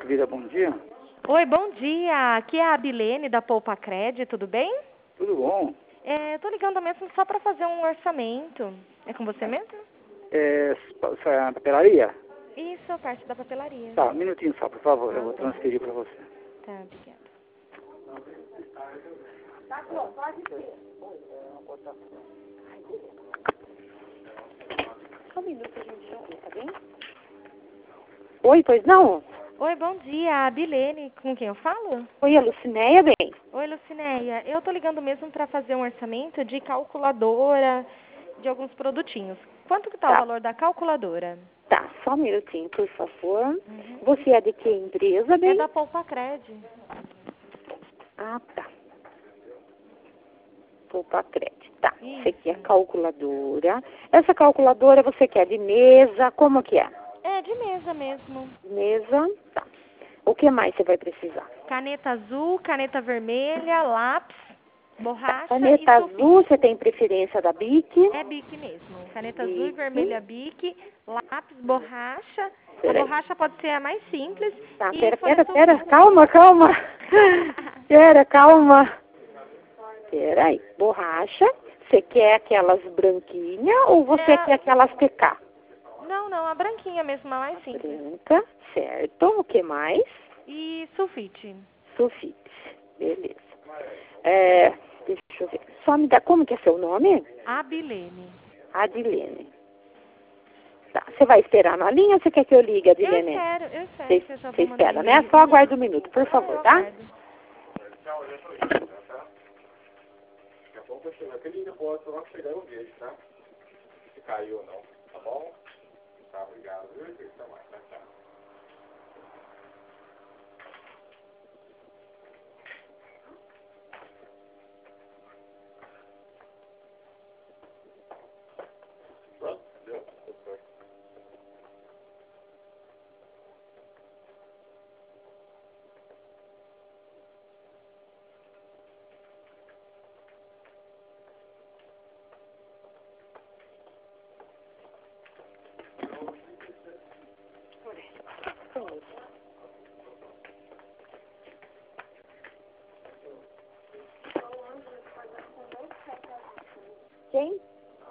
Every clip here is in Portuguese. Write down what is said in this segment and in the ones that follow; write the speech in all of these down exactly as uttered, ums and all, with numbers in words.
Vida, bom dia. Oi, bom dia. Aqui é a Abilene da Poupa Cred, tudo bem? Tudo bom? É, eu tô ligando mesmo só para fazer um orçamento. É com você mesmo? É, é a papelaria? Isso, a parte da papelaria. Tá, um minutinho só, por favor. Ah, Eu vou tá. transferir para você. Tá, obrigada. Só um minuto, gente. Tá bem? Oi, pois não? Oi, bom dia. Abilene, com quem eu falo? Oi, a Lucinéia, bem? Oi, Lucinéia. Eu tô ligando mesmo para fazer um orçamento de calculadora, de alguns produtinhos. Quanto que tá, Tá. o valor da calculadora? Tá, só um minutinho, por favor. Uhum. Você é de que empresa, bem? É da Poupa Cred. Ah, tá. Poupa Cred. Tá, Isso. você quer calculadora. Essa calculadora você quer de mesa, como que é? É, de mesa mesmo. De mesa, tá. O que mais você vai precisar? Caneta azul, caneta vermelha, lápis, borracha Caneta e sulfite. azul, você tem preferência da Bic? É Bic mesmo. Caneta azul e Bic. vermelha Bic, lápis, borracha. A Peraí. borracha pode ser a mais simples. Tá, e pera, folha pera, pera, sulfite. calma, calma. Pera, calma. Pera aí, borracha. Você quer aquelas branquinhas ou você É. quer aquelas P K? Não, não, a branquinha mesmo, a mais simples. Branca, certo. O que mais? E sulfite. Sulfite, beleza. É, deixa eu ver. Só me dá, como que é seu nome? Abilene. Adilene. Tá, você vai esperar na linha ou você quer que eu ligue, Eu Adilene? espero, eu espero Você, que eu já você vou mandar espera, né? e-mail. Só aguarda um minuto, por Ah, favor, eu tá? aguardo. Daqui a pouco eu chego aqui, liga pro outro, logo que chegar eu vejo, tá? Se caiu ou não, tá bom? Tá, obrigado, viu? Até mais, tchau, tchau. Pronto, deu? Doutor. Quem?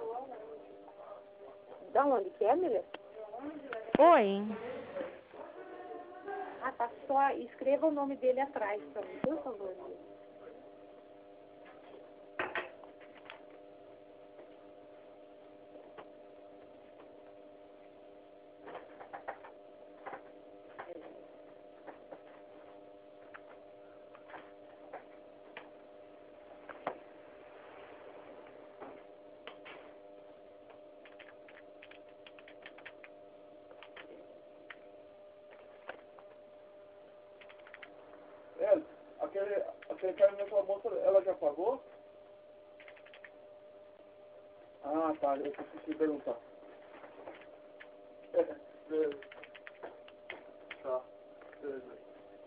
Da onde que é, mulher? Oi. Ah, tá. Só escreva o nome dele atrás pra mim, por favor. É, aquele, aquele cara me falou, ela já pagou? Ah, tá, eu preciso perguntar. É, beleza. Tá, beleza.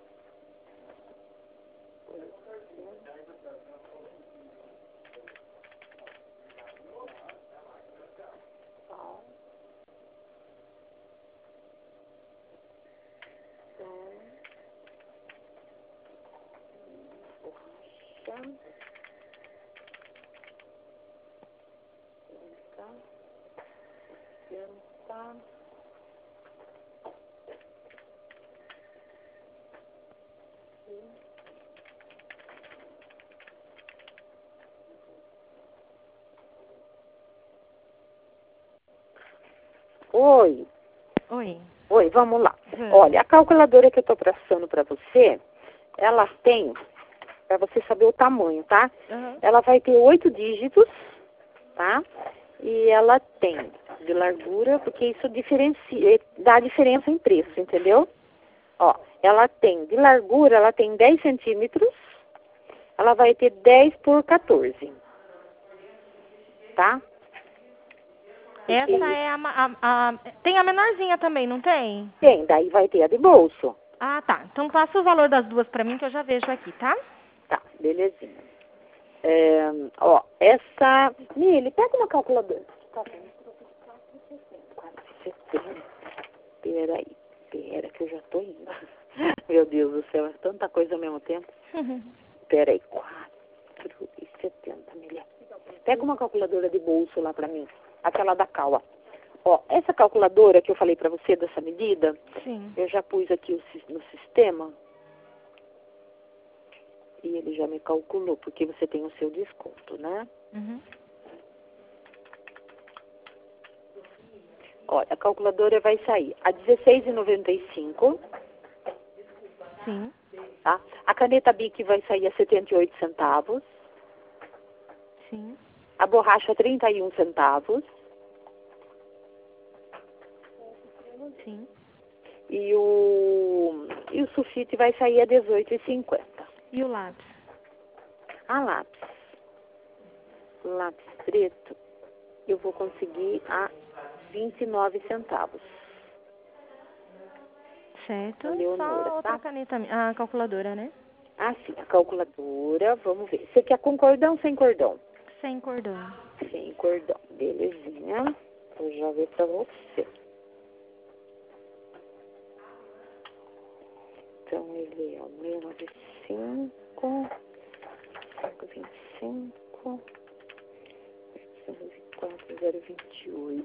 Tá. Oi. Oi. Oi, vamos lá. Vamos. Olha, a calculadora que eu estou passando para você, ela tem, para você saber o tamanho, tá? Uhum. Ela vai ter oito dígitos, tá? E ela tem de largura, porque isso diferencia, dá diferença em preço, entendeu? Ó, ela tem de largura, ela tem dez centímetros, ela vai ter dez por quatorze, tá? Essa é a, ma- a, a... Tem a menorzinha também, não tem? Tem, daí vai ter a de bolso. Ah, tá. Então passa o valor das duas pra mim que eu já vejo aqui, tá? Tá, belezinha. É, ó, essa... Mili, pega uma calculadora. Tá bem. Peraí, pera que eu já tô indo. Meu Deus do céu, é tanta coisa ao mesmo tempo. Peraí, quatro e setenta milhas. Pega uma calculadora de bolso lá pra mim. Aquela da Cal. Ó, essa calculadora que eu falei pra você dessa medida, Sim. eu já pus aqui o, no sistema. E ele já me calculou, porque você tem o seu desconto, né? Uhum. Olha, a calculadora vai sair a dezesseis reais e noventa e cinco centavos. Sim. Tá? A caneta Bic vai sair a setenta e oito centavos. Sim. A borracha trinta e um centavos. Sim. E o, e o sulfite vai sair a dezoito reais e cinquenta centavos. E o lápis? A lápis. Lápis preto, eu vou conseguir a vinte e nove centavos. Certo. Leonora, Só outra tá? caneta, a calculadora, né? Ah, sim, a calculadora, vamos ver. Você quer com cordão ou sem cordão? Sem cordão. Sem cordão, belezinha. Vou já ver pra você. Então, ele é o seiscentos e noventa e cinco, quinhentos e vinte e cinco, oitocentos e quatro, zero vinte e oito.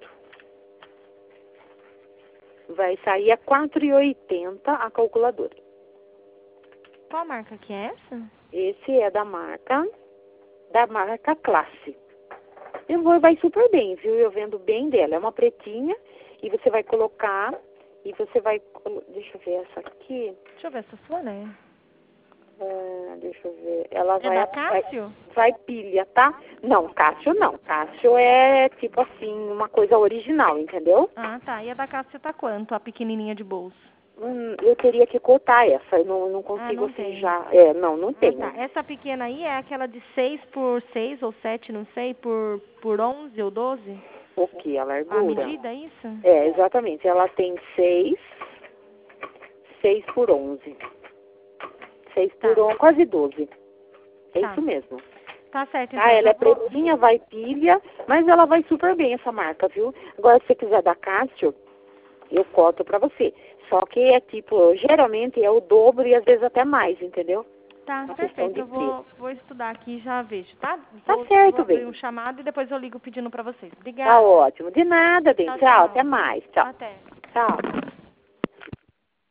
Vai sair a quatro reais e oitenta centavos a calculadora. Qual marca que é essa? Esse é da marca, da marca Classe. Eu vou, vai super bem, viu? Eu vendo bem dela. É uma pretinha e você vai colocar e você vai... Deixa eu ver essa aqui. Deixa eu ver essa sua, né? Uh, deixa eu ver. Ela É vai, da vai, Cássio? vai pilha, tá? Não, Cássio não. Cássio é tipo assim, uma coisa original, entendeu? Ah, tá. E a da Cássio tá quanto? A pequenininha de bolso? Hum, eu teria que cortar essa. Eu não, não consigo Ah, não assim tem. já. É, não, não Ah, tem. tá. Essa pequena aí é aquela de seis por seis ou sete, não sei, por, por onze ou doze? O que? A A largura? medida, é isso? É, exatamente. Ela tem seis, seis por onze. seis Tá. por onze, quase doze. É Tá. isso mesmo. Tá certo, então. Ah, ela eu é vou- pretinha, vai pilha, mas ela vai super bem essa marca, viu? Agora, se você quiser da Cássio, eu corto pra você. Só que é tipo, geralmente é o dobro e às vezes até mais, entendeu? Tá, Uma questão perfeito. de Eu vou, vou estudar aqui e já vejo, tá? Tá Vou, certo, vou abrir bem. um chamado e depois eu ligo pedindo pra vocês. Obrigada. Tá ótimo. De nada, bem. Tchau, Tchau, tchau. até mais. Tchau. Até. Tchau.